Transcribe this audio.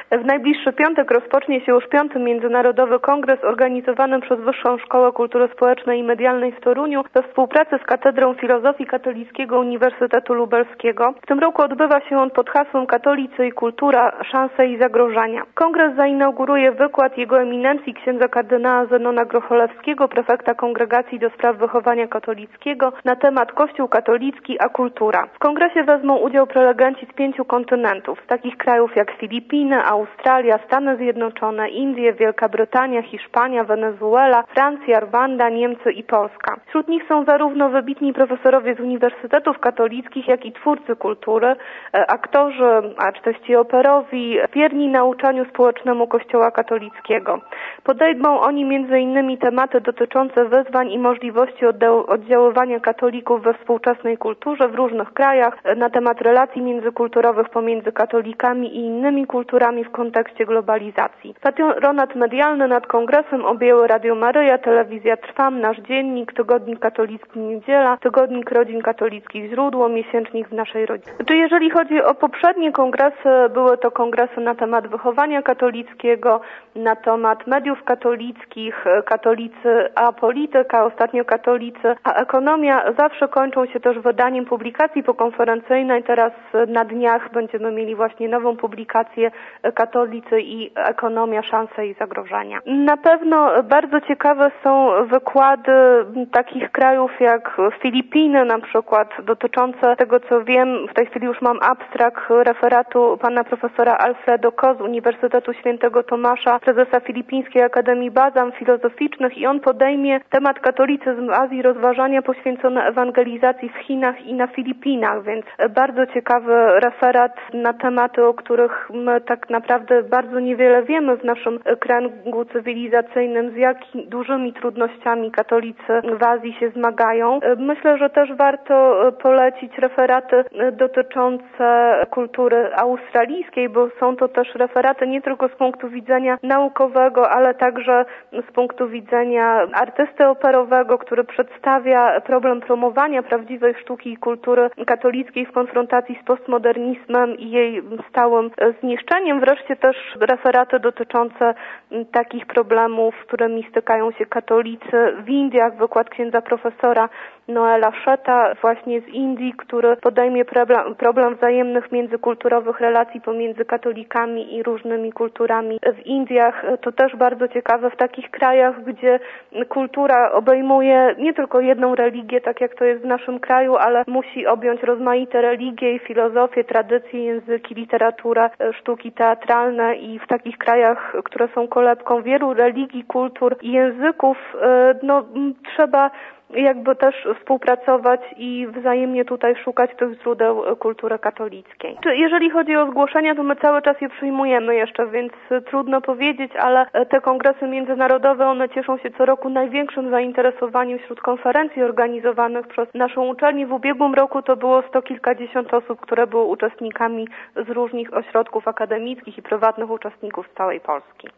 W najbliższy piątek rozpocznie się już 5. Międzynarodowy Kongres organizowany przez Wyższą Szkołę Kultury Społecznej i Medialnej w Toruniu we współpracy z Katedrą Filozofii Katolickiego Uniwersytetu Lubelskiego. W tym roku odbywa się on pod hasłem Katolicy i kultura, szanse i zagrożenia. Kongres zainauguruje wykład Jego Eminencji księdza kardynała Zenona Grocholewskiego, prefekta Kongregacji do Spraw Wychowania Katolickiego na temat Kościół katolicki a kultura. W kongresie wezmą udział prelegenci z 5 kontynentów, z takich krajów jak Filipiny, Australia, Stany Zjednoczone, Indie, Wielka Brytania, Hiszpania, Wenezuela, Francja, Rwanda, Niemcy i Polska. Wśród nich są zarówno wybitni profesorowie z uniwersytetów katolickich, jak i twórcy kultury, aktorzy, artyści operowi, wierni nauczaniu społecznemu Kościoła katolickiego. Podejmą oni m.in. tematy dotyczące wyzwań i możliwości oddziaływania katolików we współczesnej kulturze w różnych krajach, na temat relacji międzykulturowych pomiędzy katolikami i innymi kulturami w kontekście globalizacji. Patronat medialny nad kongresem objęły Radio Maryja, Telewizja Trwam, Nasz Dziennik, Tygodnik Katolicki Niedziela, Tygodnik Rodzin Katolickich Źródło, Miesięcznik w naszej rodzinie. Jeżeli chodzi o poprzednie kongresy, były to kongresy na temat wychowania katolickiego, na temat mediów katolickich, katolicy a polityka, ostatnio katolicy a ekonomia. Zawsze kończą się też wydaniem publikacji pokonferencyjnej. Teraz na dniach będziemy mieli właśnie nową publikację Katolicy i ekonomia, szanse i zagrożenia. Na pewno bardzo ciekawe są wykłady takich krajów jak Filipiny na przykład, dotyczące tego, co wiem, w tej chwili już mam abstrakt referatu pana profesora Alfredo Ko z Uniwersytetu Świętego Tomasza, prezesa Filipińskiej Akademii Badań Filozoficznych, i on podejmie temat katolicyzm w Azji, rozważania poświęcone ewangelizacji w Chinach i na Filipinach, więc bardzo ciekawy referat na tematy, o których my tak naprawdę bardzo niewiele wiemy w naszym kręgu cywilizacyjnym, z jak dużymi trudnościami katolicy w Azji się zmagają. Myślę, że też warto polecić referaty dotyczące kultury australijskiej, bo są to też referaty nie tylko z punktu widzenia naukowego, ale także z punktu widzenia artysty operowego, który przedstawia problem promowania prawdziwej sztuki i kultury katolickiej w konfrontacji z postmodernizmem i jej stałym zniszczeniem. Wreszcie też referaty dotyczące takich problemów, z którymi stykają się katolicy w Indiach. Wykład księdza profesora Noela Szeta właśnie z Indii, który podejmie problem wzajemnych międzykulturowych relacji pomiędzy katolikami i różnymi kulturami w Indiach. To też bardzo ciekawe w takich krajach, gdzie kultura obejmuje nie tylko jedną religię, tak jak to jest w naszym kraju, ale musi objąć rozmaite religie i filozofię, tradycje, języki, literaturę, sztuki teatralne, i w takich krajach, które są kolebką wielu religii, kultur i języków, trzeba jakby też współpracować i wzajemnie tutaj szukać tych źródeł kultury katolickiej. Jeżeli chodzi o zgłoszenia, to my cały czas je przyjmujemy jeszcze, więc trudno powiedzieć, ale te kongresy międzynarodowe, one cieszą się co roku największym zainteresowaniem wśród konferencji organizowanych przez naszą uczelnię. W ubiegłym roku to było 100 kilkadziesiąt osób, które były uczestnikami z różnych ośrodków akademickich i prywatnych uczestników z całej Polski.